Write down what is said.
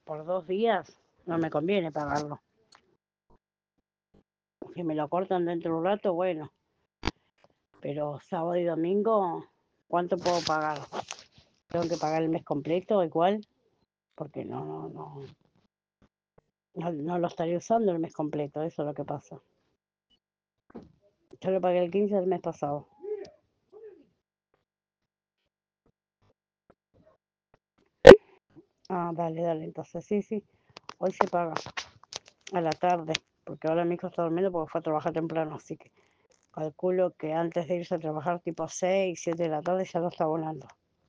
por 2 días no me conviene pagarlo. Si me lo cortan dentro de un rato, bueno. Pero sábado y domingo, ¿cuánto puedo pagar? Tengo que pagar el mes completo igual, porque no lo estaré usando el mes completo, eso es lo que pasa. Yo lo pagué el 15 del mes pasado. Ah, dale, entonces sí, hoy se paga a la tarde, porque ahora mi hijo está durmiendo porque fue a trabajar temprano, así que calculo que antes de irse a trabajar tipo 6, 7 de la tarde ya lo está volando.